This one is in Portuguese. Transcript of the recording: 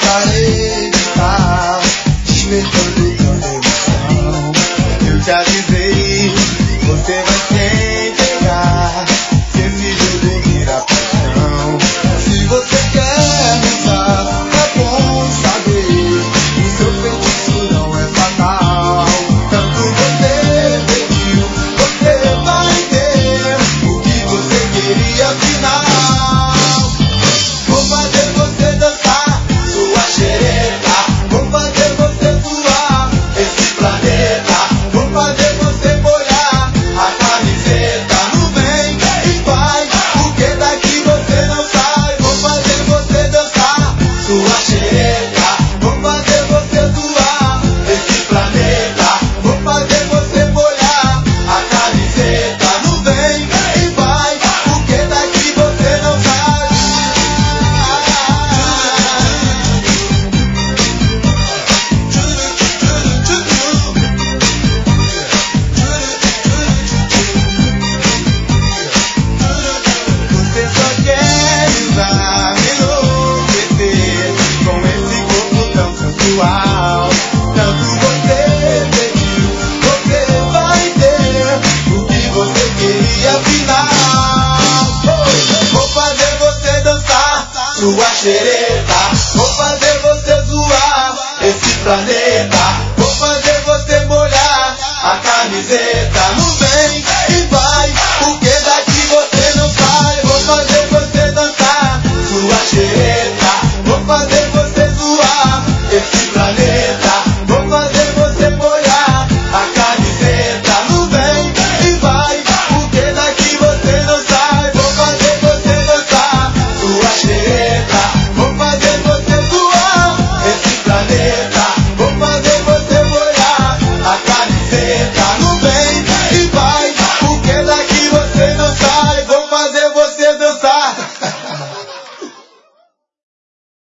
parede tá despertando toda emoção. Eu te avisei, você vai se entregar. Se esse jogo vira paixão, se você quer dançar, é bom saber, o seu feitiço não é fatal. Tanto você pediu, você vai ter o que você queria afinal. Vou fazer você dançar sua xereta, vou fazer você voar esse planeta, vou fazer você molhar a camiseta. Não vem e faz, porque daqui você não sai. Vou fazer você dançar sua xereta, vou fazer você voar esse planeta, vou fazer você molhar a camiseta. Não vem e faz, porque daqui você não sai. Você só quer usar, me enlouquecer com esse corpo tão sensual. Tanto você pediu, você vai ter o que você queria afinal. Vou fazer você dançar sua xereta, vou fazer você zoar esse planeta, vou fazer você molhar a camiseta.